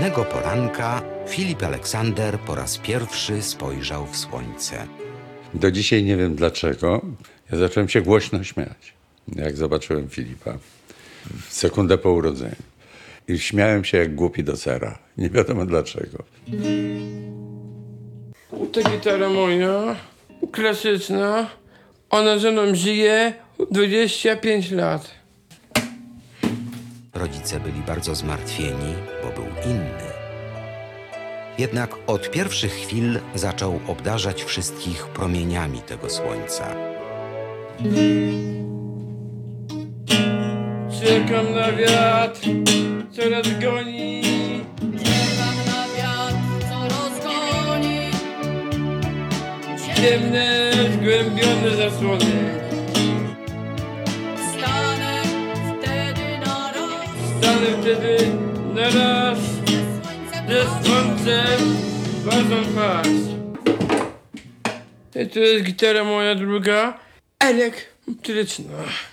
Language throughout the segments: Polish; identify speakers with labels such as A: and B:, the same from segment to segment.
A: Pewnego poranka Filip Aleksander po raz pierwszy spojrzał w słońce.
B: Do dzisiaj nie wiem dlaczego. Ja zacząłem się głośno śmiać, jak zobaczyłem Filipa. W sekundę po urodzeniu. I śmiałem się jak głupi do sera. Nie wiadomo dlaczego.
C: Ta gitara moja, klasyczna, ona ze mną żyje 25 lat.
A: Rodzice byli bardzo zmartwieni, bo był inny. Jednak od pierwszych chwil zaczął obdarzać wszystkich promieniami tego słońca.
C: Czekam na wiatr, co rozgoni.
D: Czekam na wiatr, co rozgoni
C: Ciemne, zgłębione zasłony.
D: Stanę wtedy na raz,
C: Stanę wtedy na raz ze słońcem wazą pas. I to jest gitara moja druga, elektryczna.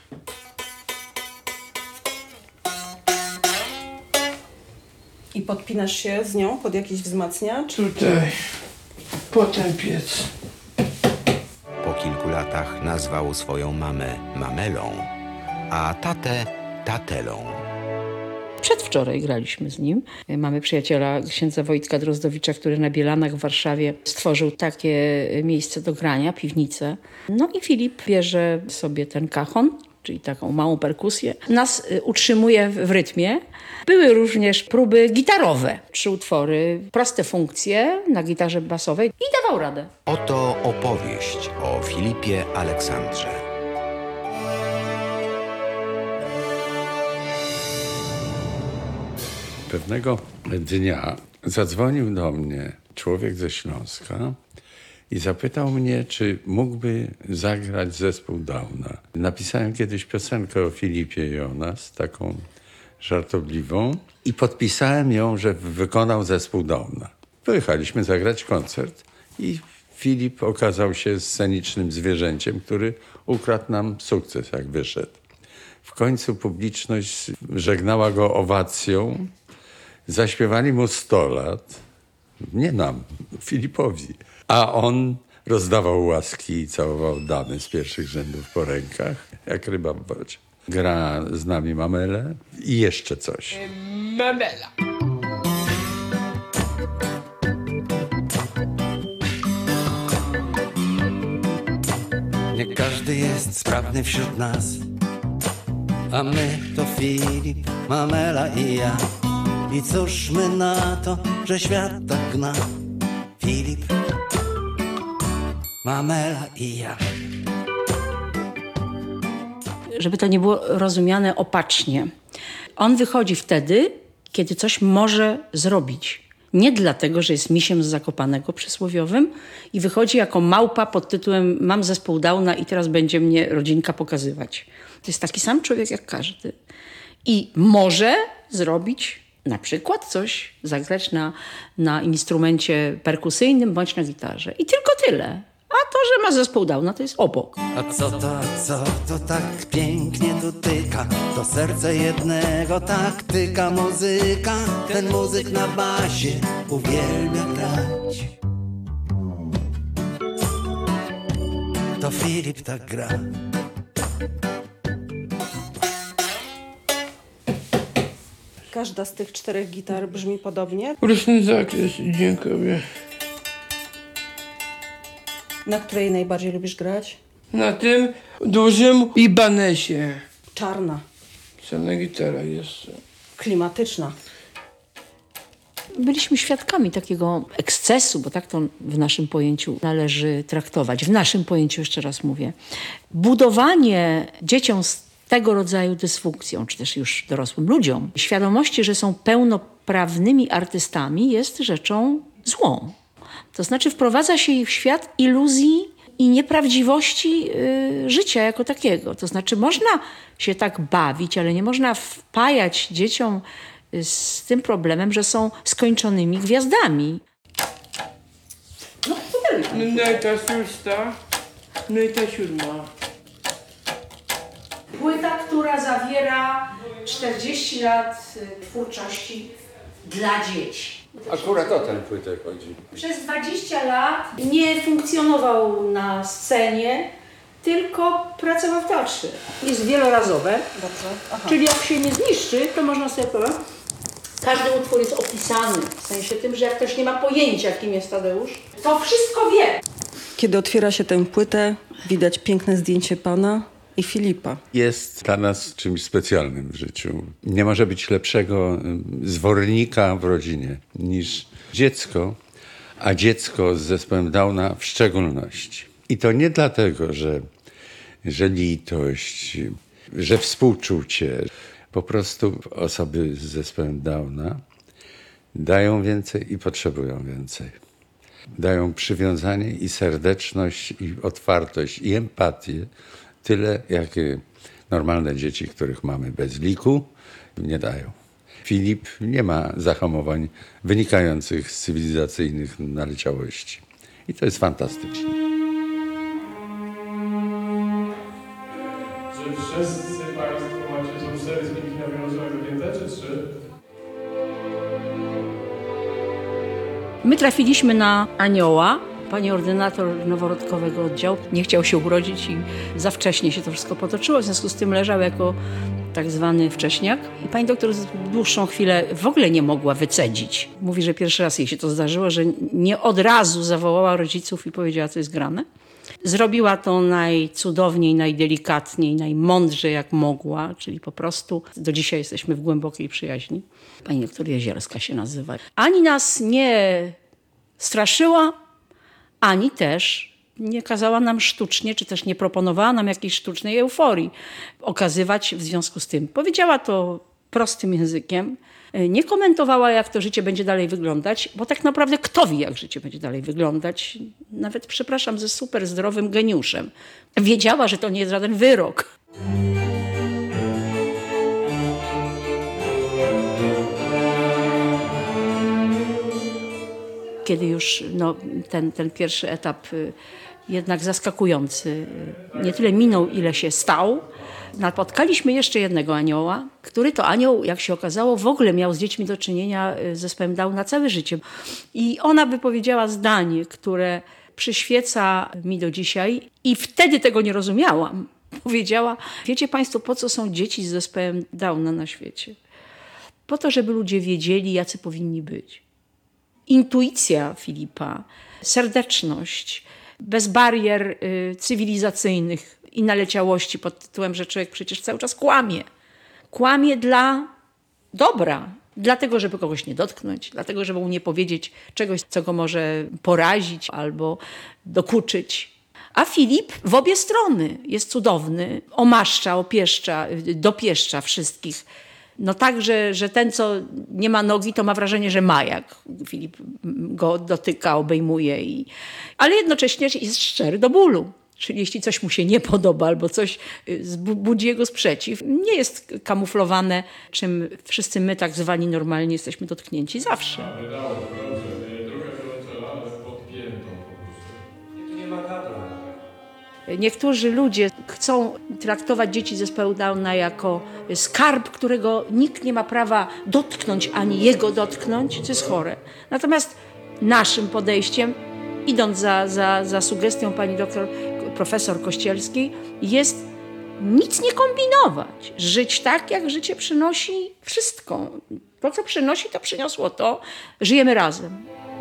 E: I podpinasz się z nią pod jakiś wzmacniacz?
C: Tutaj, potem piec.
A: Po kilku latach nazwał swoją mamę Mamelą, a tatę Tatelą.
F: Przedwczoraj graliśmy z nim. Mamy przyjaciela, księdza Wojtka Drozdowicza, który na Bielanach w Warszawie stworzył takie miejsce do grania, piwnicę. No i Filip bierze sobie ten cajon, czyli taką małą perkusję. Nas utrzymuje w rytmie. Były również próby gitarowe. 3 utwory, proste funkcje na gitarze basowej i dawał radę.
A: Oto opowieść o Filipie Aleksandrze.
B: Pewnego dnia zadzwonił do mnie człowiek ze Śląska i zapytał mnie, czy mógłby zagrać zespół Downa. Napisałem kiedyś piosenkę o Filipie i o nas, taką żartobliwą, i podpisałem ją, że wykonał zespół Downa. Pojechaliśmy zagrać koncert i Filip okazał się scenicznym zwierzęciem, który ukradł nam sukces, jak wyszedł. W końcu publiczność żegnała go owacją. Zaśpiewali mu 100 lat, nie nam, Filipowi. A on rozdawał łaski i całował damy z pierwszych rzędów po rękach, jak ryba w wodzie. Gra z nami Mamelę i jeszcze coś.
C: Mamela.
G: Nie każdy jest sprawny wśród nas, a my to Filip, Mamela i ja. I cóż my na to, że świat tak gna? Filip, Mamela i ja.
F: Żeby to nie było rozumiane opacznie. On wychodzi wtedy, kiedy coś może zrobić. Nie dlatego, że jest misiem z Zakopanego przysłowiowym i wychodzi jako małpa pod tytułem mam zespół Downa i teraz będzie mnie rodzinka pokazywać. To jest taki sam człowiek jak każdy. I może zrobić na przykład coś, zagrać na instrumencie perkusyjnym bądź na gitarze. I tylko tyle. A to, że ma zespół Downa, to jest obok.
G: A co to tak pięknie dotyka? To serce jednego tak tyka muzyka. Ten muzyk na basie uwielbia grać. To Filip tak gra.
E: Każda z tych 4 gitar brzmi podobnie.
C: Różny zakres, dziękuję.
E: Na której najbardziej lubisz grać?
C: Na tym dużym Ibanesie.
E: Czarna,
C: Czarna gitara jeszcze.
E: klimatyczna.
F: Byliśmy świadkami takiego ekscesu, bo tak to w naszym pojęciu należy traktować. W naszym pojęciu, jeszcze raz mówię. Budowanie dzieciom z tego rodzaju dysfunkcją, czy też już dorosłym ludziom, świadomości, że są pełnoprawnymi artystami, jest rzeczą złą. To znaczy wprowadza się ich w świat iluzji i nieprawdziwości życia jako takiego. To znaczy można się tak bawić, ale nie można wpajać dzieciom z tym problemem, że są skończonymi gwiazdami.
C: No i ta 6, no i ta 7.
F: Płyta, która zawiera 40 lat twórczości dla dzieci.
B: Akurat o tę płytę chodzi.
F: Przez 20 lat nie funkcjonował na scenie, tylko pracował w teatrze. Jest wielorazowe, czyli jak się nie zniszczy, to można sobie powiedzieć, każdy utwór jest opisany, w sensie tym, że jak ktoś nie ma pojęcia, kim jest Tadeusz, to wszystko wie.
E: Kiedy otwiera się tę płytę, widać piękne zdjęcie pana i Filipa.
B: Jest dla nas czymś specjalnym w życiu. Nie może być lepszego zwornika w rodzinie niż dziecko, a dziecko z zespołem Downa w szczególności. I to nie dlatego, że litość, że współczucie. Po prostu osoby z zespołem Downa dają więcej i potrzebują więcej. Dają przywiązanie i serdeczność, i otwartość, i empatię. Tyle, jak normalne dzieci, których mamy bez liku, nie dają. Filip nie ma zahamowań wynikających z cywilizacyjnych naleciałości. I to jest fantastyczne.
H: Czy wszyscy Państwo macie, są 4 zbitki nawiązane wypięte, czy 3?
F: My trafiliśmy na anioła. Pani ordynator noworodkowego oddziału nie chciał się urodzić i za wcześnie się to wszystko potoczyło, w związku z tym leżał jako tak zwany wcześniak. I pani doktor dłuższą chwilę w ogóle nie mogła wycedzić. Mówi, że pierwszy raz jej się to zdarzyło, że nie od razu zawołała rodziców i powiedziała, co jest grane. Zrobiła to najcudowniej, najdelikatniej, najmądrzej jak mogła, czyli po prostu do dzisiaj jesteśmy w głębokiej przyjaźni. Pani doktor Jezielska się nazywa. Ani nas nie straszyła, ani też nie kazała nam sztucznie, czy też nie proponowała nam jakiejś sztucznej euforii okazywać w związku z tym. Powiedziała to prostym językiem, nie komentowała, jak to życie będzie dalej wyglądać, bo tak naprawdę kto wie, jak życie będzie dalej wyglądać. Nawet, przepraszam, ze super zdrowym geniuszem. Wiedziała, że to nie jest żaden wyrok. Kiedy już ten pierwszy etap jednak zaskakujący nie tyle minął, ile się stał, napotkaliśmy jeszcze jednego anioła, który to anioł, jak się okazało, w ogóle miał z dziećmi do czynienia z zespołem Down na całe życie. I ona wypowiedziała zdanie, które przyświeca mi do dzisiaj i wtedy tego nie rozumiałam. Powiedziała, wiecie Państwo, po co są dzieci z zespołem Downa na świecie? Po to, żeby ludzie wiedzieli, jacy powinni być. Intuicja Filipa, serdeczność, bez barier cywilizacyjnych i naleciałości pod tytułem, że człowiek przecież cały czas kłamie. Kłamie dla dobra, dlatego, żeby kogoś nie dotknąć, dlatego, żeby mu nie powiedzieć czegoś, co go może porazić albo dokuczyć. A Filip w obie strony jest cudowny, omaszcza, opieszcza, dopieszcza wszystkich. No tak, że ten, co nie ma nogi, to ma wrażenie, że ma, jak Filip go dotyka, obejmuje. Ale jednocześnie jest szczery do bólu. Czyli jeśli coś mu się nie podoba albo coś budzi jego sprzeciw, nie jest kamuflowane, czym wszyscy my tak zwani normalnie jesteśmy dotknięci zawsze.
H: Wydało, dobrze, nie druga wiolonczela, ale podpiętą po prostu.
G: Nie ma kadra.
F: Niektórzy ludzie chcą traktować dzieci z zespołu Downa jako skarb, którego nikt nie ma prawa dotknąć, ani jego dotknąć, co jest chore. Natomiast naszym podejściem, idąc za sugestią pani doktor, profesor Kościelskiej, jest nic nie kombinować. Żyć tak, jak życie przynosi wszystko. To, co przynosi, to przyniosło to. Żyjemy razem.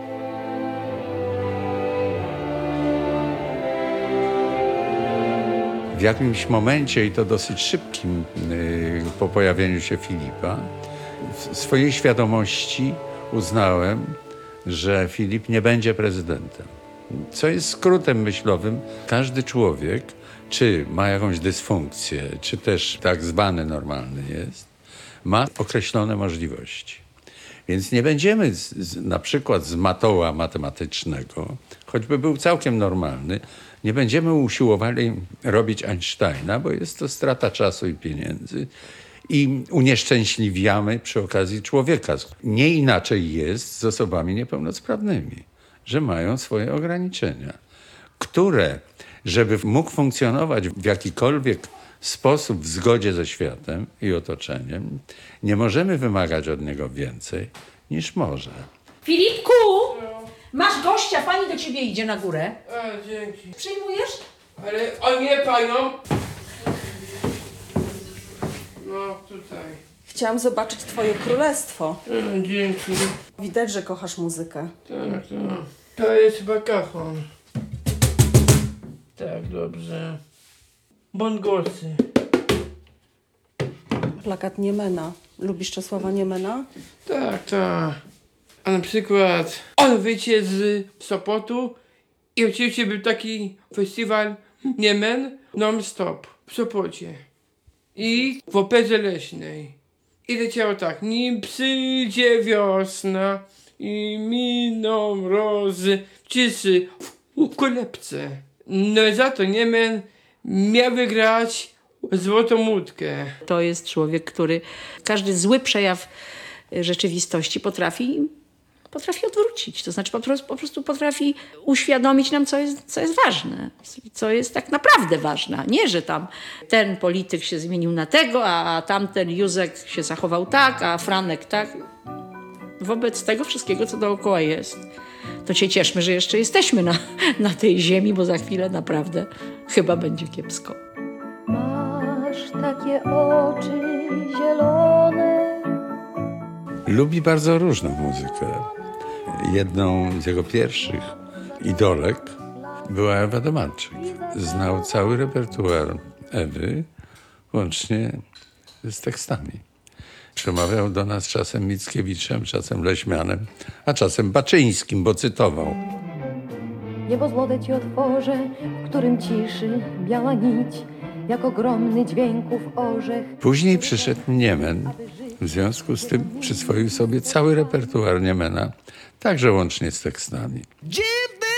B: W jakimś momencie, i to dosyć szybkim po pojawieniu się Filipa, w swojej świadomości uznałem, że Filip nie będzie prezydentem. Co jest skrótem myślowym. Każdy człowiek, czy ma jakąś dysfunkcję, czy też tak zwany normalny jest, ma określone możliwości. Więc nie będziemy na przykład z matoła matematycznego, choćby był całkiem normalny, nie będziemy usiłowali robić Einsteina, bo jest to strata czasu i pieniędzy i unieszczęśliwiamy przy okazji człowieka. Nie inaczej jest z osobami niepełnosprawnymi, że mają swoje ograniczenia, które, żeby mógł funkcjonować w jakikolwiek sposób w zgodzie ze światem i otoczeniem, nie możemy wymagać od niego więcej niż może.
F: Filipku! Masz gościa, pani do ciebie idzie na górę.
C: A, dzięki.
F: Przyjmujesz?
C: Ale o nie panią! No, tutaj.
E: Chciałam zobaczyć twoje królestwo.
C: Dzięki.
E: Widać, że kochasz muzykę.
C: Tak, tak. To jest chyba kachon. Tak, dobrze. Bongosy.
E: Plakat Niemena. Lubisz Czesława Niemena?
C: Tak, tak. A na przykład on wyjdzie z Sopotu i oczywiście był taki festiwal Niemen non-stop w Sopocie. I w Operze Leśnej. I leciało tak. Nim przyjdzie wiosna i miną mrozy, ciszy w kolebce. No i za to Niemen miał wygrać złotą łódkę.
F: To jest człowiek, który każdy zły przejaw rzeczywistości potrafi odwrócić. To znaczy po prostu potrafi uświadomić nam, co jest ważne, co jest tak naprawdę ważne. Nie, że tam ten polityk się zmienił na tego, a tamten Józek się zachował tak, a Franek tak. Wobec tego wszystkiego, co dookoła jest, to się cieszmy, że jeszcze jesteśmy na tej ziemi, bo za chwilę naprawdę chyba będzie kiepsko.
I: Masz takie oczy zielone.
B: Lubi bardzo różną muzykę. Jedną z jego pierwszych idolek była Ewa Domańczyk. Znał cały repertuar Ewy, łącznie z tekstami. Przemawiał do nas czasem Mickiewiczem, czasem Leśmianem, a czasem Baczyńskim, bo cytował.
I: Niebo złote ci otworzę, w którym ciszy biała nić, jak ogromny dźwięków orzech.
B: Później przyszedł Niemen. W związku z tym przyswoił sobie cały repertuar Niemena, także łącznie z tekstami.
J: Dziwny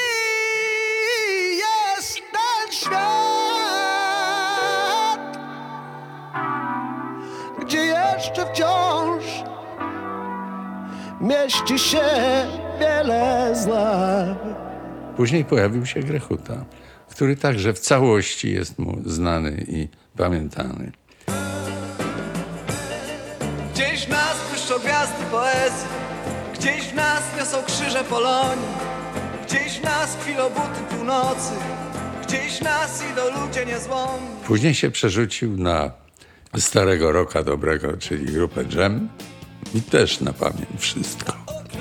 J: jest ten świat, gdzie jeszcze wciąż mieści się wiele zła.
B: Później pojawił się Grechuta, który także w całości jest mu znany i pamiętany.
J: Gdzieś w nas błyszczą gwiazdy poezji, gdzieś w nas niosą krzyże Polonii, gdzieś w nas kwilą buty północy, gdzieś w nas idą ludzie niezłomni.
B: Później się przerzucił na starego rocka dobrego, czyli grupę Dżem i też na pamięć wszystko.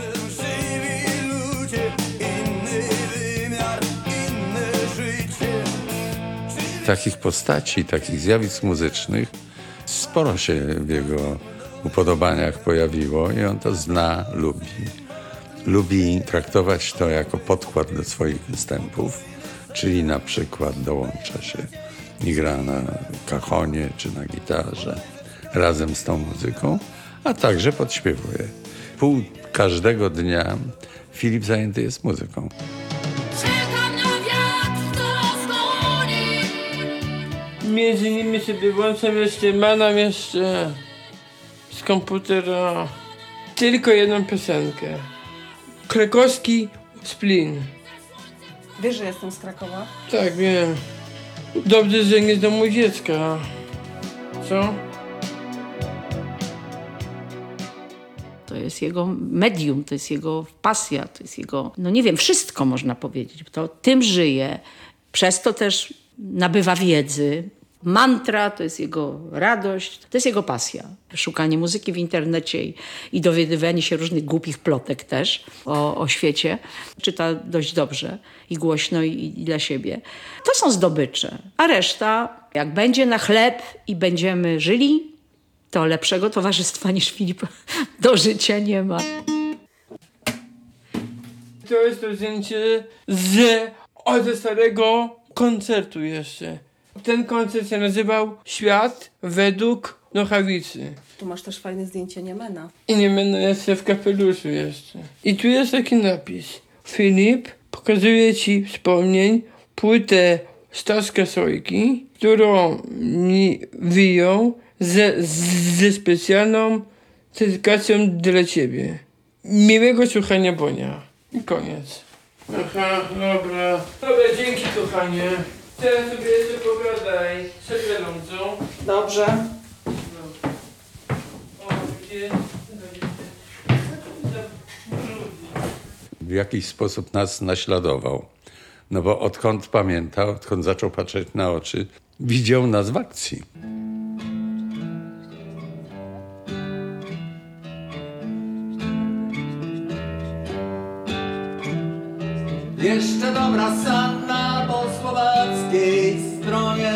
B: Takich postaci, takich zjawisk muzycznych sporo się w jego upodobaniach pojawiło i on to zna, lubi. Lubi traktować to jako podkład do swoich występów, czyli na przykład dołącza się i gra na kachonie czy na gitarze razem z tą muzyką, a także podśpiewuje. Pół każdego dnia Filip zajęty jest muzyką.
D: Czekam na wiatr, co rozgoni.
C: Między nimi sobie włączam jeszcze, mam jeszcze z komputera tylko jedną piosenkę. Krakowski Splin.
E: Wiesz, że jestem z Krakowa?
C: Tak, wiem. Dobrze, że nie z domu dziecka. Co?
F: To jest jego medium, to jest jego pasja, to jest jego, no nie wiem, wszystko można powiedzieć. To tym żyje, przez to też nabywa wiedzy. Mantra to jest jego radość, to jest jego pasja. Szukanie muzyki w internecie i dowiadywanie się różnych głupich plotek też o świecie. Czyta dość dobrze i głośno i dla siebie. To są zdobycze. A reszta, jak będzie na chleb i będziemy żyli, to lepszego towarzystwa niż Filip do życia nie ma.
C: To jest to zdjęcie ze starego koncertu jeszcze. Ten koncert się nazywał Świat według Nochawicy.
E: Tu masz też fajne zdjęcie Niemena.
C: I nie będę jeszcze w kapeluszu jeszcze. I tu jest taki napis. Filip pokazuje ci wspomnień płytę Staśka Sojki, którą mi wyjął ze specjalną dedykacją dla ciebie. Miłego słuchania Bonia. I koniec. Aha, dobra. Dobra, dzięki kochanie. Teraz sobie jeszcze pogadaj z Helą, co?
E: Dobrze.
C: O, gdzie?
B: w jakiś sposób nas naśladował. No bo odkąd pamiętał, odkąd zaczął patrzeć na oczy, widział nas w akcji.
G: Jeszcze dobra Sanna po słowackiej stronie.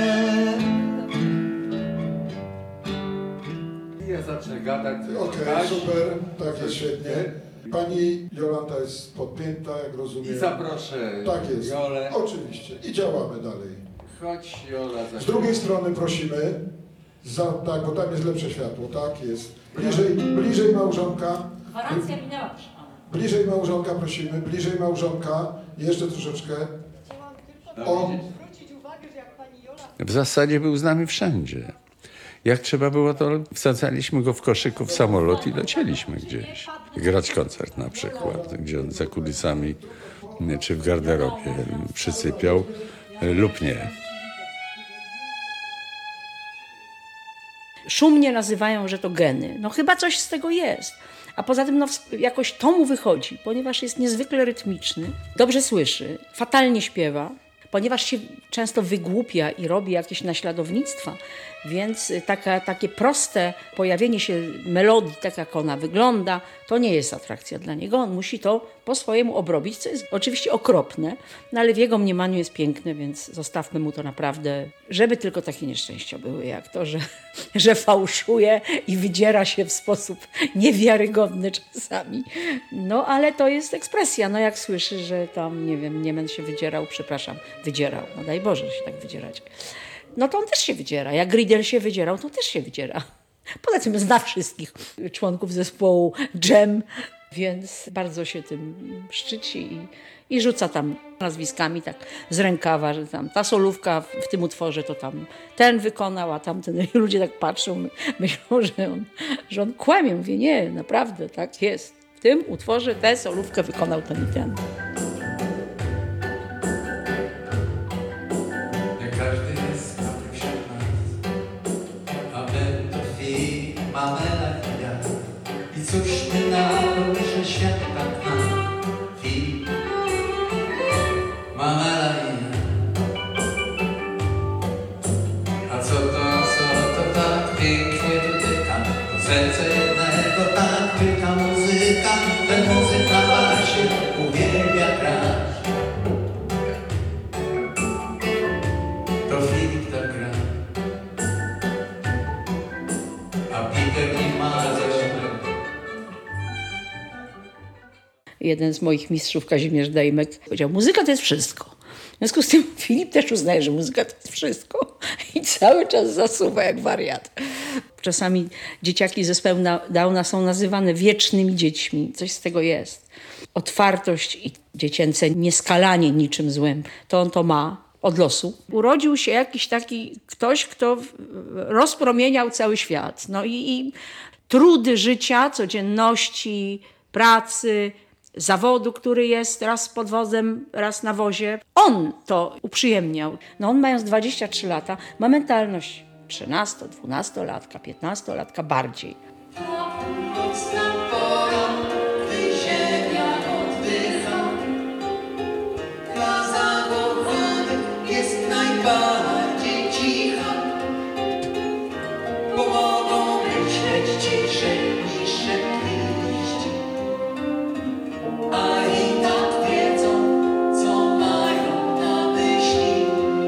B: Ja zacznę gadać.
K: Okej, super, tak jest świetnie. Pani Jolanta jest podpięta, jak rozumiem.
B: I zaproszę
K: Tak jest,
B: Jolę.
K: oczywiście. I działamy dalej.
B: Chodź, Jola.
K: Z drugiej strony prosimy, tak, bo tam jest lepsze światło, tak jest. Bliżej małżonka.
F: Gwarancja minęła, proszę pana.
K: Bliżej małżonka prosimy, bliżej małżonka. Jeszcze troszeczkę.
B: W zasadzie był z nami wszędzie. Jak trzeba było, to wsadzaliśmy go w koszyku w samolot i lecieliśmy gdzieś. Grać koncert na przykład, gdzie on za kulisami czy w garderobie przysypiał lub nie.
F: Szumnie nazywają, że to geny. No chyba coś z tego jest. A poza tym jakoś to mu wychodzi, ponieważ jest niezwykle rytmiczny, dobrze słyszy, fatalnie śpiewa, ponieważ się często wygłupia i robi jakieś naśladownictwa, więc takie proste pojawienie się melodii, tak jak ona wygląda, to nie jest atrakcja dla niego. On musi to po swojemu obrobić, co jest oczywiście okropne, no ale w jego mniemaniu jest piękne, więc zostawmy mu to naprawdę, żeby tylko takie nieszczęścia były, jak to, że fałszuje i wydziera się w sposób niewiarygodny czasami. No ale to jest ekspresja, no jak słyszy, że tam, nie wiem, Niemen się wydzierał, no daj Boże się tak wydzierać. No to on też się wydziera. Jak Riedel się wydzierał, to też się wydziera. Poza tym zna wszystkich członków zespołu Dżem, więc bardzo się tym szczyci i rzuca tam nazwiskami tak z rękawa, że tam ta solówka w tym utworze to tam ten wykonał, a tamten. I ludzie tak patrzą, myślą, że on kłamie. Mówię, nie, naprawdę tak jest. W tym utworze tę solówkę wykonał ten i ten.
G: Mamela i ja. I cóż my na to, że świat tak nam film. Mamela i ja. A co to tak pięknie dotyka? To serce jednego tak pyta muzyka. Ten muzyk na basie uwielbia grać. To Filip tak gra.
F: Jeden z moich mistrzów, Kazimierz Dejmek, powiedział, muzyka to jest wszystko. W związku z tym Filip też uznaje, że muzyka to jest wszystko i cały czas zasuwa jak wariat. Czasami dzieciaki z zespołu Downa są nazywane wiecznymi dziećmi. Coś z tego jest. Otwartość i dziecięce nieskalanie niczym złym. To on to ma od losu. Urodził się jakiś taki ktoś, kto rozpromieniał cały świat. No i trudy życia, codzienności, pracy, zawodu, który jest raz pod wozem, raz na wozie. On to uprzyjemniał. No on mając 23 lata ma mentalność 13, 12-latka, 15-latka bardziej.
D: Nocna pora, gdy ziemia oddycha, dla zakochanych jest najbardziej cicha, bo mogą myśleć ciszej niż szepty liści, a i tak wiedzą, co mają na myśli.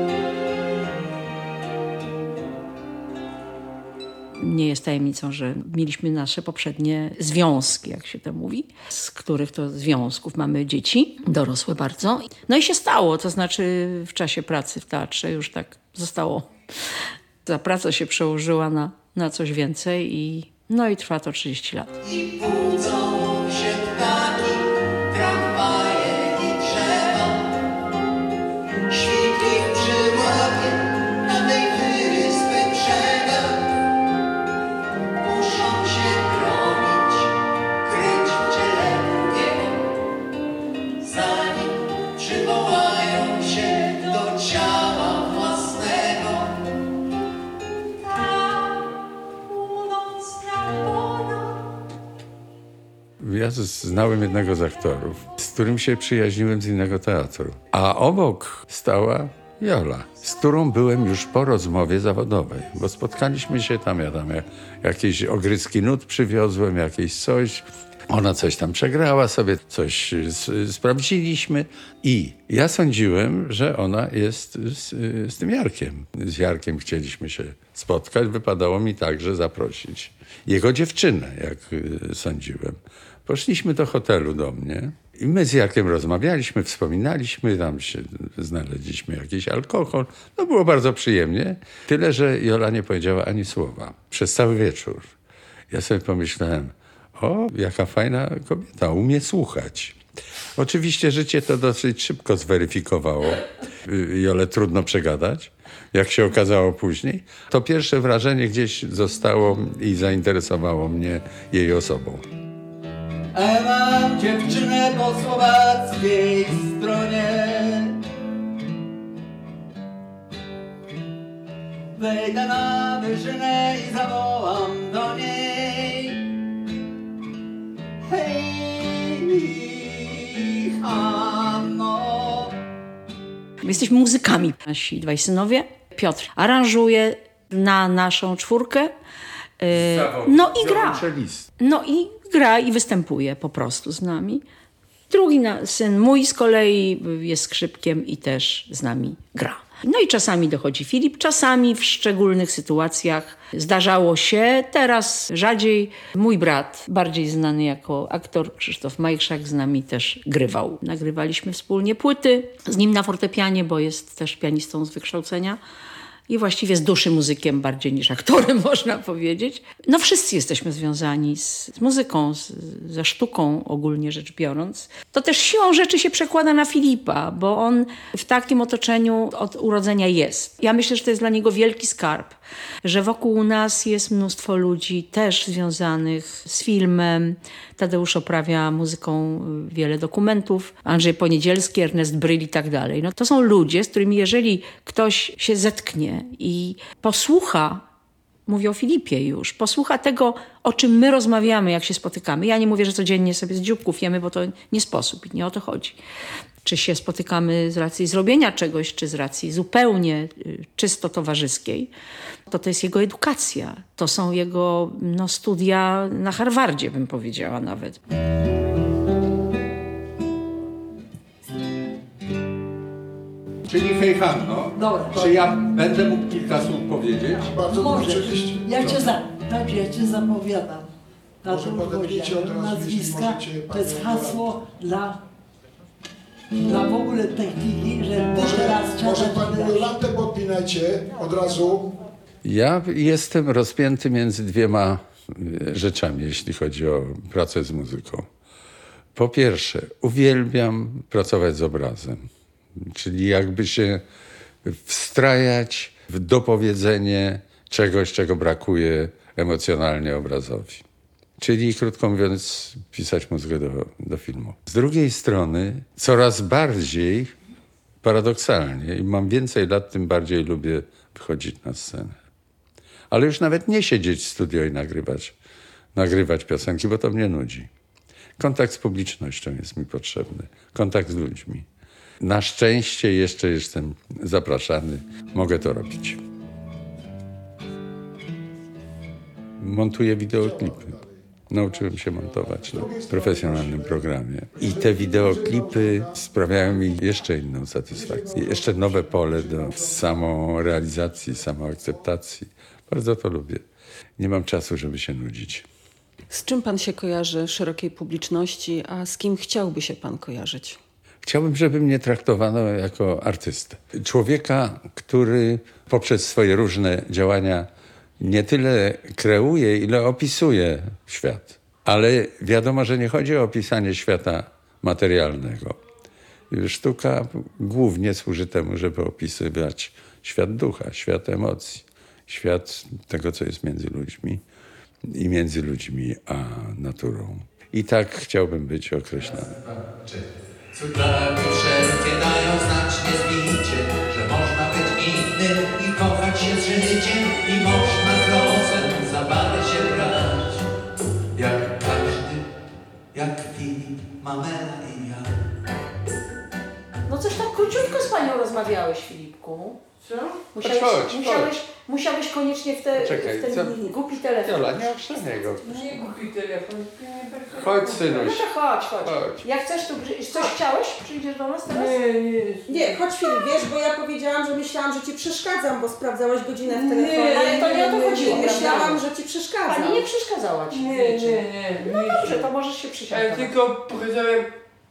F: Nie jest tajemnicą, że mieliśmy nasze poprzednie związki, jak się to mówi, z których to związków mamy dzieci, dorosłe bardzo. No i się stało, to znaczy w czasie pracy w teatrze już tak zostało. Ta praca się przełożyła na coś więcej i trwa to 30 lat.
D: I budzą się ptaki, tramwaje i drzewa. Świt ich przyłapie na tej wyspy brzegach. Muszą się bronić, kryć w ciele drugiego, zanim przywołają się do ciała własnego. Ta północna woda.
B: Ja znałem jednego z aktorów. którym się przyjaźniłem z innego teatru. A obok stała Jola, z którą byłem już po rozmowie zawodowej, bo spotkaliśmy się tam, ja tam jakieś ogryzki nut przywiozłem, jakieś coś. Ona coś tam przegrała sobie, coś sprawdziliśmy i ja sądziłem, że ona jest z tym Jarkiem. Z Jarkiem chcieliśmy się spotkać, wypadało mi także zaprosić jego dziewczynę, jak sądziłem. Poszliśmy do hotelu do mnie i my z Jarkiem rozmawialiśmy, wspominaliśmy, tam się znaleźliśmy jakiś alkohol. No było bardzo przyjemnie, tyle że Jola nie powiedziała ani słowa przez cały wieczór. Ja sobie pomyślałem, o, jaka fajna kobieta, umie słuchać. Oczywiście życie to dosyć szybko zweryfikowało. Jolę trudno przegadać, jak się okazało później. To pierwsze wrażenie gdzieś zostało i zainteresowało mnie jej osobą.
J: A mam dziewczynę po słowackiej stronie. Wejdę na wyżynę i zawołam do niej. Hej, Hanno.
F: My jesteśmy muzykami. Nasi dwaj synowie. Piotr aranżuje na naszą czwórkę. No i gra. No i gra i występuje po prostu z nami. Drugi syn mój z kolei jest skrzypkiem i też z nami gra. No i czasami dochodzi Filip, czasami w szczególnych sytuacjach zdarzało się, teraz rzadziej. Mój brat, bardziej znany jako aktor, Krzysztof Majchrzak, z nami też grywał. Nagrywaliśmy wspólnie płyty z nim na fortepianie, bo jest też pianistą z wykształcenia. I właściwie z duszy muzykiem bardziej niż aktorem, można powiedzieć. No wszyscy jesteśmy związani z muzyką, ze sztuką ogólnie rzecz biorąc. To też siłą rzeczy się przekłada na Filipa, bo on w takim otoczeniu od urodzenia jest. Ja myślę, że to jest dla niego wielki skarb, że wokół nas jest mnóstwo ludzi też związanych z filmem. Tadeusz oprawia muzyką wiele dokumentów, Andrzej Poniedzielski, Ernest Bryl i tak dalej. No to są ludzie, z którymi jeżeli ktoś się zetknie i posłucha, mówię o Filipie już, posłucha tego, o czym my rozmawiamy, jak się spotykamy. Ja nie mówię, że codziennie sobie z dzióbków jemy, bo to nie sposób i nie o to chodzi. Czy się spotykamy z racji zrobienia czegoś, czy z racji zupełnie czysto towarzyskiej, to jest jego edukacja. To są jego studia na Harvardzie, bym powiedziała nawet.
B: Czyli hej Hanno, czy ja będę mógł kilka słów powiedzieć?
K: Bardzo oczywiście.
L: Ja cię zapowiadam.
K: Może podepnijcie od razu,
L: nazwiska,
K: jeśli możecie,
L: to jest
K: panie
L: hasło dla w ogóle techniki, że teraz
K: może panią Jolantę podpinajcie od razu.
B: Ja jestem rozpięty między dwiema rzeczami, jeśli chodzi o pracę z muzyką. Po pierwsze, uwielbiam pracować z obrazem, czyli jakby się wstrajać w dopowiedzenie czegoś, czego brakuje emocjonalnie obrazowi. Czyli, krótko mówiąc, pisać muzykę do filmu. Z drugiej strony, coraz bardziej, paradoksalnie, im mam więcej lat, tym bardziej lubię wychodzić na scenę. Ale już nawet nie siedzieć w studio i nagrywać piosenki, bo to mnie nudzi. Kontakt z publicznością jest mi potrzebny. Kontakt z ludźmi. Na szczęście jeszcze jestem zapraszany. Mogę to robić. Montuję wideoklipy. Nauczyłem się montować na profesjonalnym programie. I te wideoklipy sprawiają mi jeszcze inną satysfakcję. Jeszcze nowe pole do samorealizacji, samoakceptacji. Bardzo to lubię. Nie mam czasu, żeby się nudzić.
E: Z czym pan się kojarzy szerokiej publiczności, a z kim chciałby się pan kojarzyć?
B: Chciałbym, żeby mnie traktowano jako artystę. Człowieka, który poprzez swoje różne działania nie tyle kreuje, ile opisuje świat. Ale wiadomo, że nie chodzi o opisanie świata materialnego. Sztuka głównie służy temu, żeby opisywać świat ducha, świat emocji, świat tego, co jest między ludźmi i między ludźmi a naturą. I tak chciałbym być określony.
J: Cudraki wszelkie dają znacznie zbicie, że można być innym i kochać się z życiem i można z losem zabawę się brać. Jak każdy, jak Filip, Mamela i ja.
F: tylko z panią rozmawiałeś, Filipku.
C: Co?
F: Musiałeś koniecznie w ten głupi telefon.
B: Jola, nie oszczędzaj go.
C: Nie głupi telefon.
B: Chodź, synuś.
F: No to chodź. Jak chcesz, to coś chciałeś? Przyjdziesz do nas teraz?
M: Nie, chodź Filip, wiesz, bo ja powiedziałam, że myślałam, że ci przeszkadzam, bo sprawdzałaś godzinę w telefonie.
F: Ale to nie o to chodziło.
M: Myślałam, że ci przeszkadzam.
F: Pani nie przeszkadzała ci.
C: Nie.
F: No dobrze, to możesz się przysiąść.
C: Ale tylko pokazałem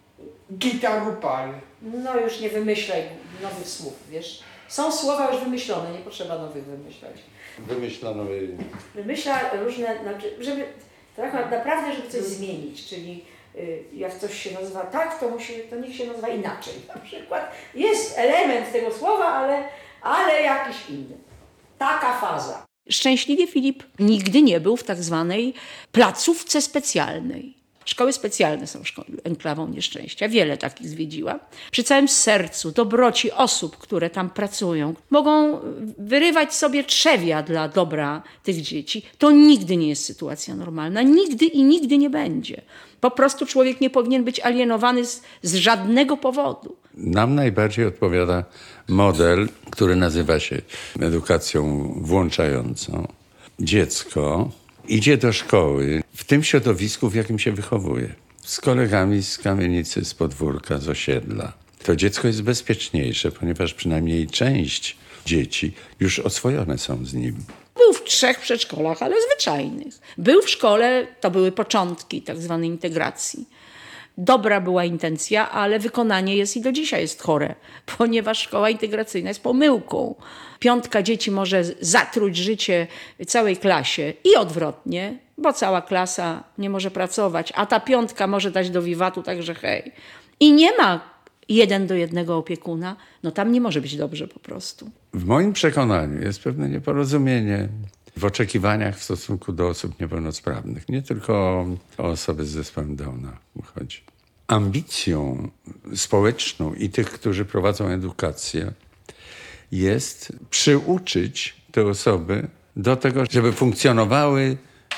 C: gitarupal.
F: No już nie wymyślaj nowych słów, wiesz. Są słowa już wymyślone, nie potrzeba nowych wymyślać.
B: Wymyślano.
F: Wymyśla różne, żeby tak naprawdę, żeby coś zmienić, czyli jak coś się nazywa tak, to niech się nazywa inaczej. Na przykład jest element tego słowa, ale jakiś inny. Taka faza. Szczęśliwie Filip nigdy nie był w tak zwanej placówce specjalnej. Szkoły specjalne są enklawą nieszczęścia. Wiele takich zwiedziła. Przy całym sercu, dobroci osób, które tam pracują, mogą wyrywać sobie trzewia dla dobra tych dzieci. To nigdy nie jest sytuacja normalna. Nigdy i nigdy nie będzie. Po prostu człowiek nie powinien być alienowany z żadnego powodu.
B: Nam najbardziej odpowiada model, który nazywa się edukacją włączającą. Dziecko idzie do szkoły w tym środowisku, w jakim się wychowuje. Z kolegami z kamienicy, z podwórka, z osiedla. To dziecko jest bezpieczniejsze, ponieważ przynajmniej część dzieci już oswojone są z nim.
F: Był w 3 przedszkolach, ale zwyczajnych. Był w szkole, to były początki tak zwanej integracji. Dobra była intencja, ale wykonanie jest i do dzisiaj jest chore, ponieważ szkoła integracyjna jest pomyłką. 5 dzieci może zatruć życie całej klasie i odwrotnie, bo cała klasa nie może pracować, a ta 5 może dać do wiwatu, także hej. I nie ma 1 do 1 opiekuna, no tam nie może być dobrze po prostu.
B: W moim przekonaniu jest pewne nieporozumienie w oczekiwaniach w stosunku do osób niepełnosprawnych. Nie tylko o osoby z zespołem Downa chodzi. Ambicją społeczną i tych, którzy prowadzą edukację, jest przyuczyć te osoby do tego, żeby funkcjonowały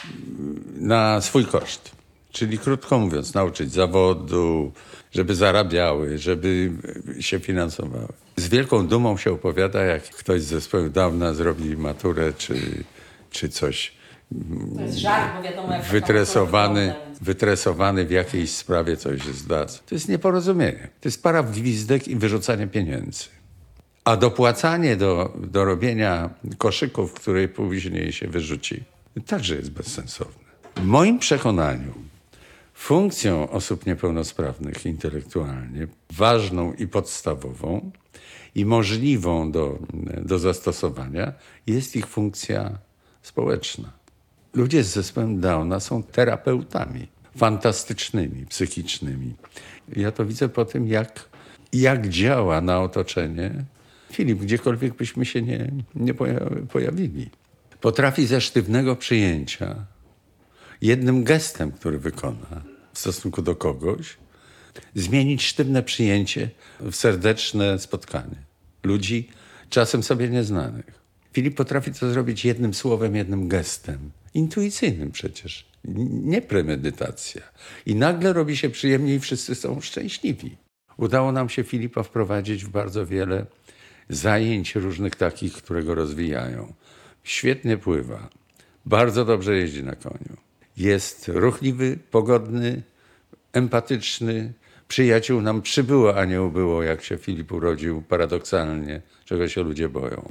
B: na swój koszt. Czyli krótko mówiąc, nauczyć zawodu, żeby zarabiały, żeby się finansowały. Z wielką dumą się opowiada, jak ktoś z zespołu Downa zrobi maturę czy coś.
F: To jest żart, bo wiadomo, jak
B: wytresowany w jakiejś sprawie coś zda. To jest nieporozumienie. To jest para w gwizdek i wyrzucanie pieniędzy. A dopłacanie do robienia koszyków, które później się wyrzuci, także jest bezsensowne. W moim przekonaniu funkcją osób niepełnosprawnych intelektualnie, ważną i podstawową i możliwą do zastosowania, jest ich funkcja społeczna. Ludzie z zespołem Downa są terapeutami fantastycznymi, psychicznymi. Ja to widzę po tym, jak działa na otoczenie Filip, gdziekolwiek byśmy się nie pojawili. Potrafi ze sztywnego przyjęcia jednym gestem, który wykona w stosunku do kogoś, zmienić sztywne przyjęcie w serdeczne spotkanie ludzi, czasem sobie nieznanych. Filip potrafi to zrobić jednym słowem, jednym gestem. Intuicyjnym przecież. Nie premedytacja. I nagle robi się przyjemnie i wszyscy są szczęśliwi. Udało nam się Filipa wprowadzić w bardzo wiele zajęć różnych takich, które go rozwijają. Świetnie pływa. Bardzo dobrze jeździ na koniu. Jest ruchliwy, pogodny, empatyczny. Przyjaciół nam przybyło, a nie ubyło, jak się Filip urodził, paradoksalnie, czego się ludzie boją.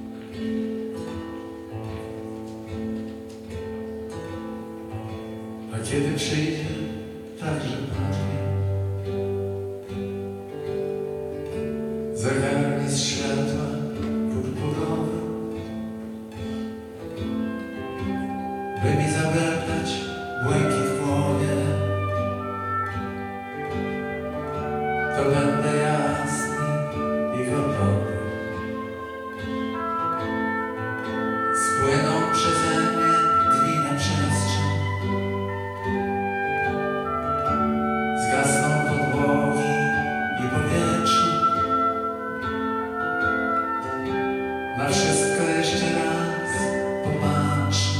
N: A kiedy przyjdzie także Pan, zegarki z światła purpurowe, by mi zawiertać błękit w głowie, to będę jasny i gotowy. Spłyną przeze mnie dni na przestrzeń, zgasną podłogi i powietrze. Na wszystko jeszcze raz popatrzę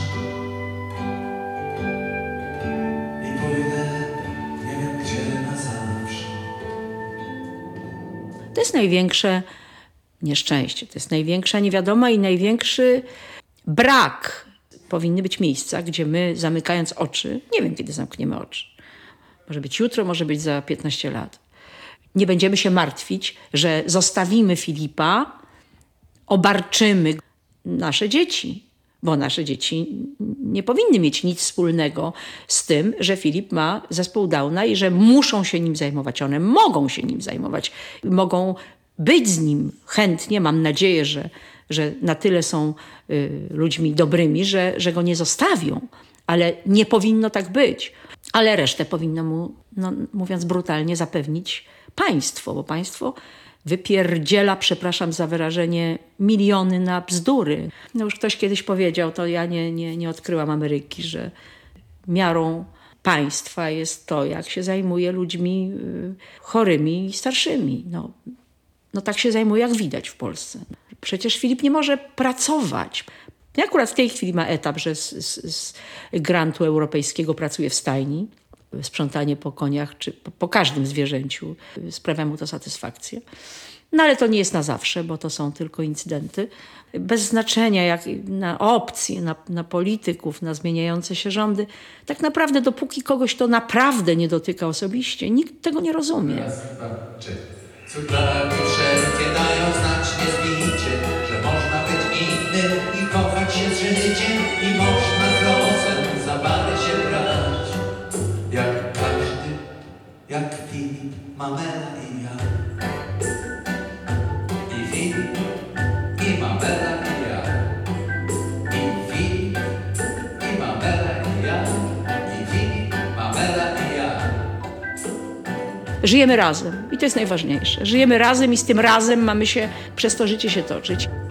N: i pójdę nie wiem gdzie na zawsze.
F: To jest największe nieszczęście. To jest największa niewiadoma i największy brak. Powinny być miejsca, gdzie my, zamykając oczy, nie wiem, kiedy zamkniemy oczy. Może być jutro, może być za 15 lat. Nie będziemy się martwić, że zostawimy Filipa, obarczymy nasze dzieci. Bo nasze dzieci nie powinny mieć nic wspólnego z tym, że Filip ma zespół Downa i że muszą się nim zajmować. One mogą się nim zajmować. Mogą być z nim chętnie. Mam nadzieję, że na tyle są ludźmi dobrymi, że go nie zostawią. Ale nie powinno tak być. Ale resztę powinno mu, no, mówiąc brutalnie, zapewnić państwo. Bo państwo wypierdziela, przepraszam za wyrażenie, miliony na bzdury. No już ktoś kiedyś powiedział, to ja nie odkryłam Ameryki, że miarą państwa jest to, jak się zajmuje ludźmi chorymi i starszymi. No tak się zajmuje, jak widać w Polsce. Przecież Filip nie może pracować. Akurat w tej chwili ma etap, że z grantu europejskiego pracuje w stajni. Sprzątanie po koniach czy po każdym zwierzęciu sprawia mu to satysfakcję. No ale to nie jest na zawsze, bo to są tylko incydenty. Bez znaczenia jak na opcje, na polityków, na zmieniające się rządy. Tak naprawdę dopóki kogoś to naprawdę nie dotyka osobiście, nikt tego nie rozumie.
N: Raz, dwa, trzy. Cuglaki wszelkie dają znacznie zbicie, że można być innym i kochać się z życiem i można grozem za bary się brać. Jak każdy, jak Filip, Mamela i ja. I Filip, i Mamela i ja. I Filip, i Mamela i ja. I Filip, Mamela i ja.
F: Żyjemy razem i to jest najważniejsze. Żyjemy razem i z tym razem mamy się przez to życie się toczyć.